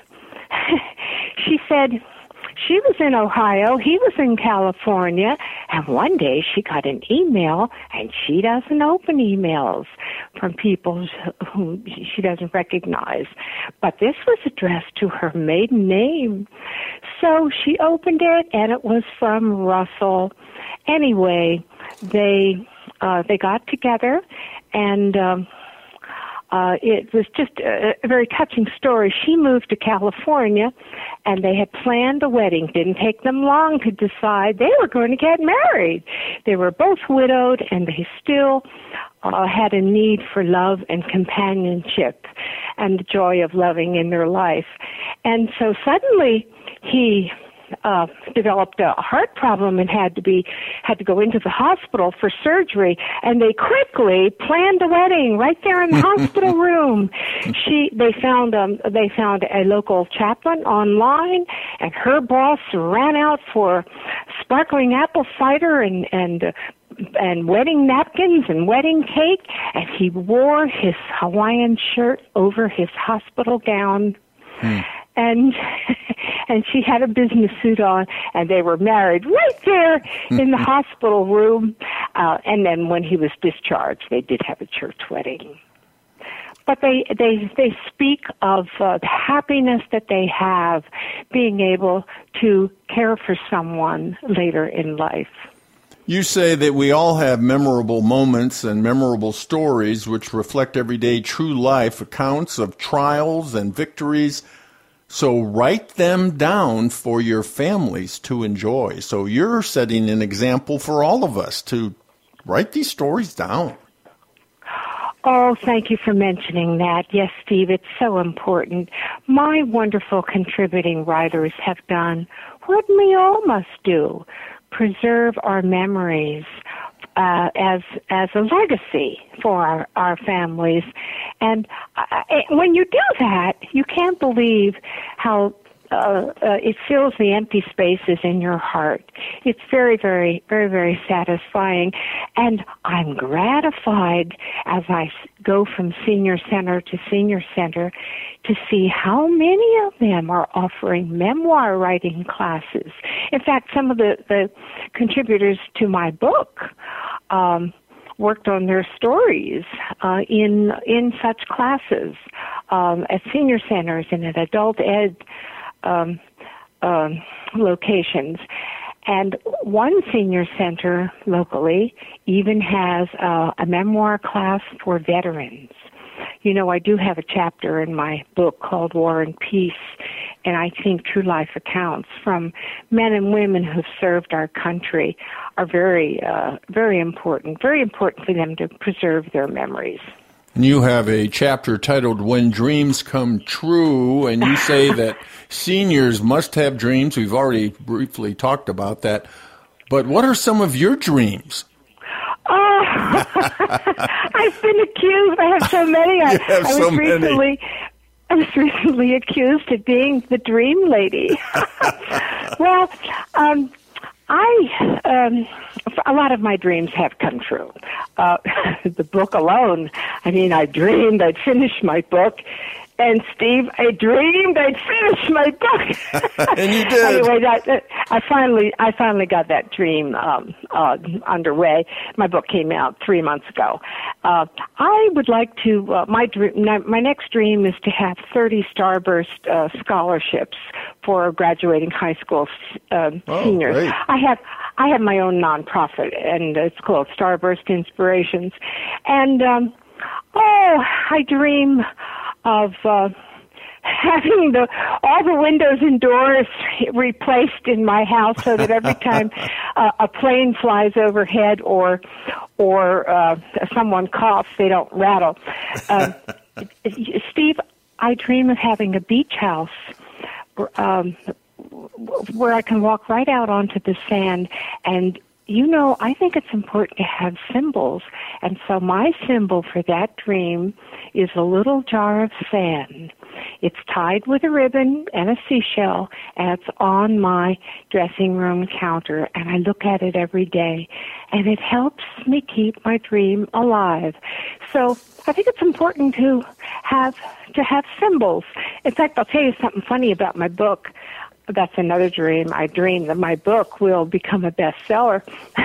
she said she was in Ohio, he was in California, and one day she got an email, and she doesn't open emails from people whom she doesn't recognize. But this was addressed to her maiden name. So she opened it, and it was from Russell. Anyway, they uh, they got together, and um, uh, it was just a, a very touching story. She moved to California, and they had planned a wedding. Didn't take them long to decide they were going to get married. They were both widowed, and they still uh, had a need for love and companionship and the joy of loving in their life. And so suddenly he uh, developed a heart problem and had to be had to go into the hospital for surgery. And they quickly planned a wedding right there in the hospital room. She they found um they found a local chaplain online, and her boss ran out for sparkling apple cider and and. Uh, and wedding napkins and wedding cake, and he wore his Hawaiian shirt over his hospital gown. Hmm. And and she had a business suit on, and they were married right there in the hospital room. Uh, and then when he was discharged, they did have a church wedding. But they they they speak of uh, the happiness that they have being able to care for someone later in life. You say that we all have memorable moments and memorable stories which reflect everyday true life accounts of trials and victories. So write them down for your families to enjoy. So you're setting an example for all of us to write these stories down. Oh, thank you for mentioning that. Yes, Steve, it's so important. My wonderful contributing writers have done what we all must do, preserve our memories uh, as as a legacy for our, our families. And uh, when you do that, you can't believe how Uh, uh, it fills the empty spaces in your heart. It's very, very, very, very satisfying. And I'm gratified as I go from senior center to senior center to see how many of them are offering memoir writing classes. In fact, some of the, the contributors to my book um, worked on their stories uh, in in such classes um, at senior centers and at adult ed Um, um, locations. And one senior center locally even has uh, a memoir class for veterans. You know, I do have a chapter in my book called War and Peace, and I think true life accounts from men and women who've served our country are very, uh, very important, very important for them to preserve their memories. And you have a chapter titled When Dreams Come True, and you say that seniors must have dreams. We've already briefly talked about that. But what are some of your dreams? Oh, I've been accused. I have so many. I, you have I was so recently, many. I was recently accused of being the dream lady. Well, um, I, um, a lot of my dreams have come true. Uh, the book alone, I mean, I dreamed I'd finish my book, and Steve, I dreamed I'd finish my book. And you did. Anyway, that, I finally, I finally got that dream um, uh, underway. My book came out three months ago. Uh, I would like to. Uh, my dream, my next dream is to have thirty Starburst uh, scholarships for graduating high school uh, oh, seniors. Great. I have. I have my own nonprofit, and it's called Starburst Inspirations. And, um, oh, I dream of uh, having the all the windows and doors replaced in my house so that every time uh, a plane flies overhead or or uh, someone coughs, they don't rattle. Uh, Steve, I dream of having a beach house um where I can walk right out onto the sand. And, you know, I think it's important to have symbols. And so my symbol for that dream is a little jar of sand. It's tied with a ribbon and a seashell, and it's on my dressing room counter. And I look at it every day, and it helps me keep my dream alive. So I think it's important to have to have symbols. In fact, I'll tell you something funny about my book. That's another dream. I dream that my book will become a bestseller.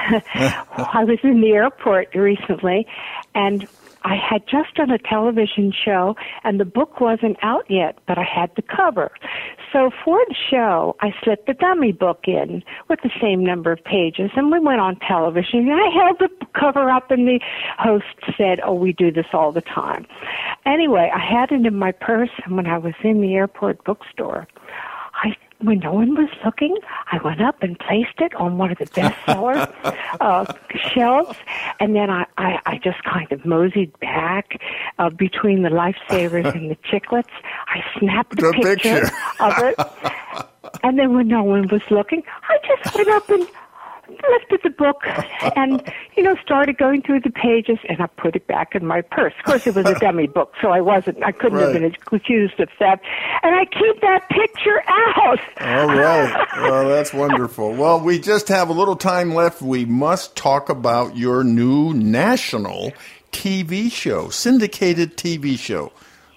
I was in the airport recently, and I had just done a television show, and the book wasn't out yet, but I had the cover. So for the show, I slipped a dummy book in with the same number of pages, and we went on television, and I held the cover up, and the host said, oh, we do this all the time. Anyway, I had it in my purse, and when I was in the airport bookstore, I when no one was looking, I went up and placed it on one of the bestseller uh, shelves, and then I, I, I just kind of moseyed back uh, between the Lifesavers and the Chiclets. I snapped a picture, picture of it, and then when no one was looking, I just went up and lifted the book and, you know, started going through the pages, and I put it back in my purse. Of course, it was a dummy book, so I wasn't, I couldn't right. have been accused of theft. And I keep that picture out. All right. Well, that's wonderful. Well, we just have a little time left. We must talk about your new national T V show, syndicated T V show.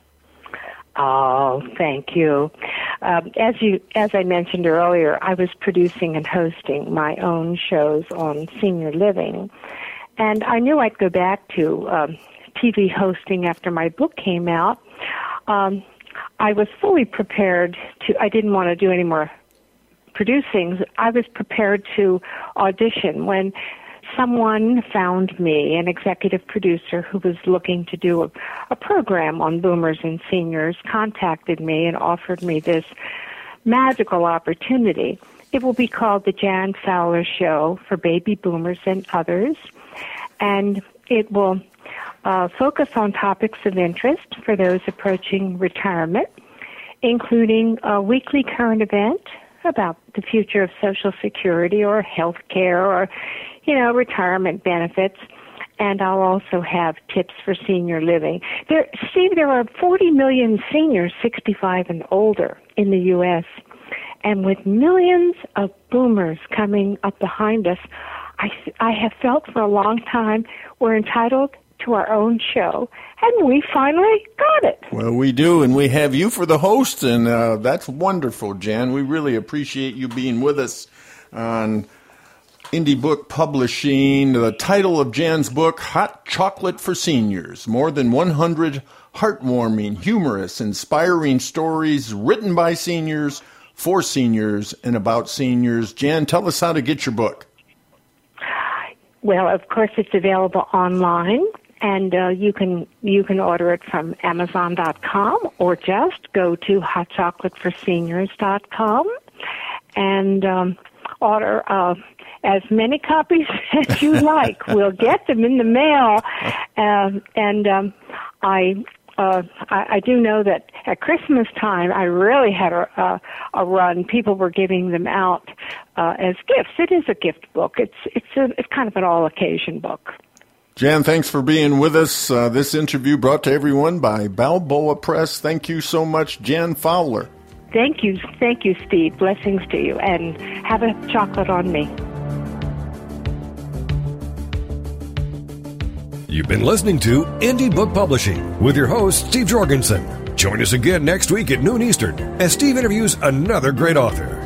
Oh, thank you. Um, as you, as I mentioned earlier, I was producing and hosting my own shows on senior living, and I knew I'd go back to um, T V hosting after my book came out. Um, I was fully prepared to. I didn't want to do any more producing. I was prepared to audition when someone found me, an executive producer who was looking to do a, a program on boomers and seniors, contacted me and offered me this magical opportunity. It will be called the Jan Fowler Show for Baby Boomers and Others, and it will uh, focus on topics of interest for those approaching retirement, including a weekly current event about the future of Social Security or health care or, you know, retirement benefits. And I'll also have tips for senior living. There, Steve, there are forty million seniors sixty-five and older in the U S, and with millions of boomers coming up behind us, I, I have felt for a long time we're entitled to our own show, and we finally got it. Well, we do, and we have you for the host, and uh, that's wonderful, Jan. We really appreciate you being with us on Indie Book Publishing. The title of Jan's book, Hot Chocolate for Seniors. More than one hundred heartwarming, humorous, inspiring stories written by seniors, for seniors, and about seniors. Jan, tell us how to get your book. Well, of course, it's available online, and uh, you can you can order it from Amazon dot com or just go to hot chocolate for seniors dot com and um, order uh, as many copies as you like. We'll get them in the mail, um, and um, I. Uh, I, I do know that at Christmas time, I really had a, a, a run. People were giving them out uh, as gifts. It is a gift book. It's it's a, it's kind of an all occasion book. Jan, thanks for being with us. Uh, this interview brought to everyone by Balboa Press. Thank you so much, Jan Fowler. Thank you, thank you, Steve. Blessings to you, and have a chocolate on me. You've been listening to Indie Book Publishing with your host, Steve Jorgensen. Join us again next week at noon Eastern as Steve interviews another great author.